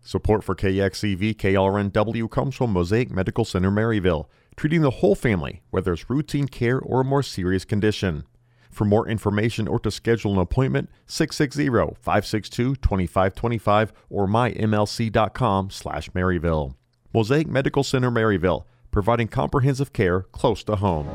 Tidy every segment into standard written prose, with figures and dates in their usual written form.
Support for KXCV KRNW comes from Mosaic Medical Center Maryville, treating the whole family, whether it's routine care or a more serious condition. For more information or to schedule an appointment, 660-562-2525 or mymlc.com/Maryville. Mosaic Medical Center Maryville, providing comprehensive care close to home.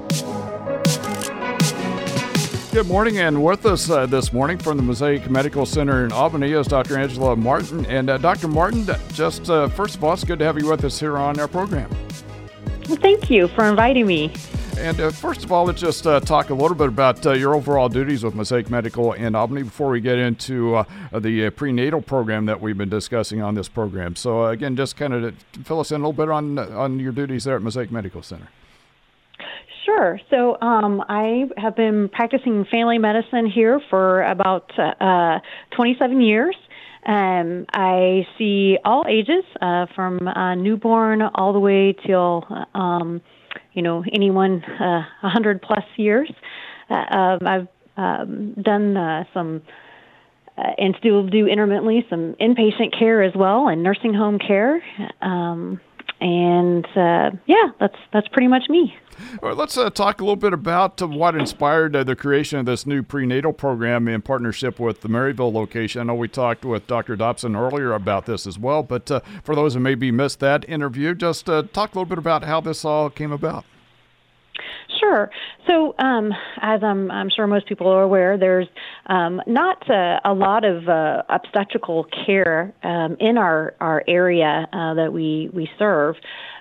Good morning, and with us this morning from the Mosaic Medical Center in Albany is Dr. Angela Martin. And Dr. Martin, just first of all, it's good to have you with us here on our program. Well, thank you for inviting me. And first of all, let's just talk a little bit about your overall duties with Mosaic Medical in Albany before we get into the prenatal program that we've been discussing on this program. So again, just kind of fill us in a little bit on your duties there at Mosaic Medical Center. Sure. So I have been practicing family medicine here for about 27 years. I see all ages, from newborn all the way till, anyone 100 plus years. I've done some, and still do intermittently, some inpatient care as well and nursing home care. That's pretty much me. All right, let's talk a little bit about what inspired the creation of this new prenatal program in partnership with the Maryville location. I know we talked with Dr. Dobson earlier about this as well, but for those who maybe missed that interview, just talk a little bit about how this all came about. Sure. So, as I'm sure most people are aware, there's not a lot of obstetrical care in our area that we serve.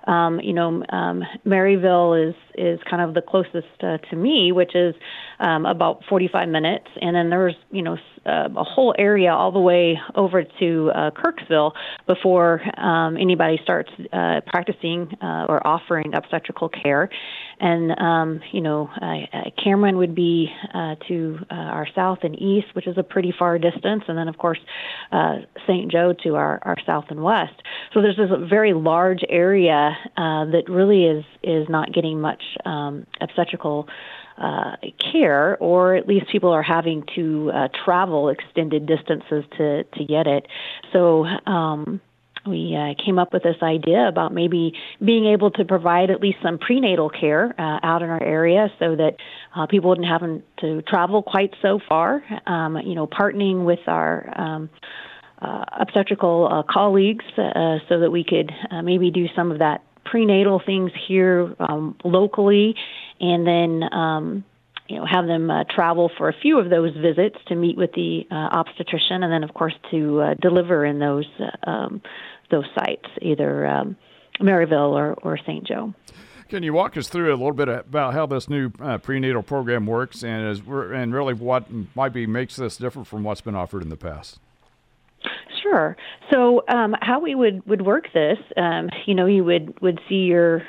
Maryville is kind of the closest to me, which is about 45 minutes, and then there's a whole area all the way over to Kirksville before anybody starts practicing or offering obstetrical care. And Cameron would be to our south and east, which is a pretty far distance, and then of course St. Joe to our south and west. So there's this very large area that really is not getting much obstetrical care, or at least people are having to travel extended distances to get it. So we came up with this idea about maybe being able to provide at least some prenatal care out in our area so that people wouldn't have to travel quite so far, partnering with our obstetrical colleagues so that we could maybe do some of that prenatal things here locally, and then have them travel for a few of those visits to meet with the obstetrician, and then of course to deliver in those sites, either Maryville or St. Joe. Can you walk us through a little bit about how this new prenatal program works, and really what makes this different from what's been offered in the past? Sure. So how we would work this, you would see your,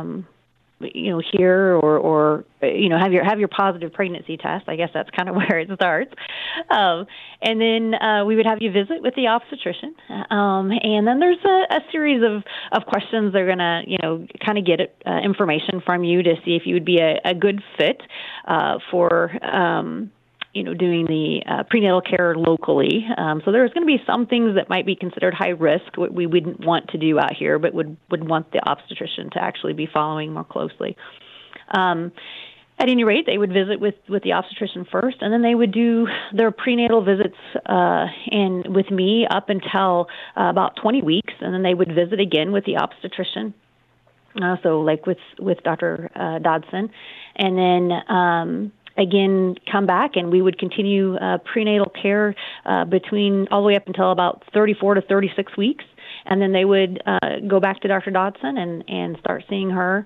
here or have your positive pregnancy test. I guess that's kind of where it starts. And then we would have you visit with the obstetrician. And then there's a series of questions they're going to, kind of get information from you to see if you would be a good fit for doing the prenatal care locally. So there's going to be some things that might be considered high risk, what we wouldn't want to do out here, but would want the obstetrician to actually be following more closely. At any rate, they would visit with the obstetrician first, and then they would do their prenatal visits with me up until about 20 weeks, and then they would visit again with the obstetrician. So like with Dr. Dodson, and then again come back, and we would continue prenatal care between all the way up until about 34 to 36 weeks, and then they would go back to Dr. Dodson and start seeing her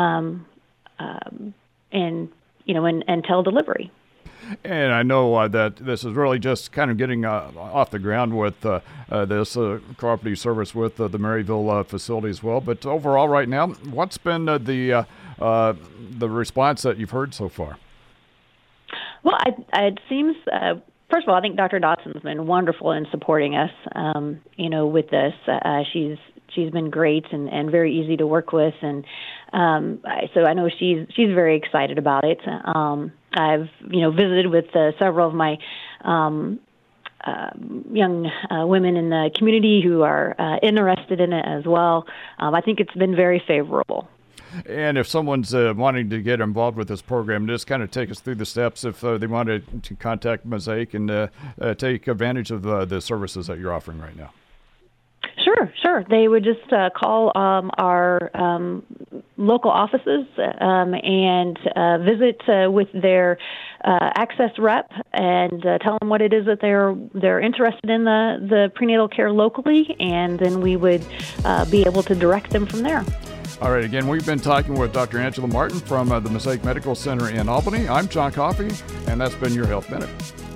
until delivery. And I know that this is really just kind of getting off the ground with this cooperative service with the Maryville facility as well. But overall, right now, what's been the response that you've heard so far? Well, it seems. First of all, I think Dr. Dodson's been wonderful in supporting us, with this. She's been great and very easy to work with, and so I know she's very excited about it. I've visited with several of my young women in the community who are interested in it as well. I think it's been very favorable. And if someone's wanting to get involved with this program, just kind of take us through the steps if they wanted to contact Mosaic and take advantage of the services that you're offering right now. Sure. They would just call our local offices and visit with their access rep and tell them what it is that they're interested in the prenatal care locally, and then we would be able to direct them from there. All right, again, we've been talking with Dr. Angela Martin from the Mosaic Medical Center in Albany. I'm John Coffey, and that's been your Health Minute.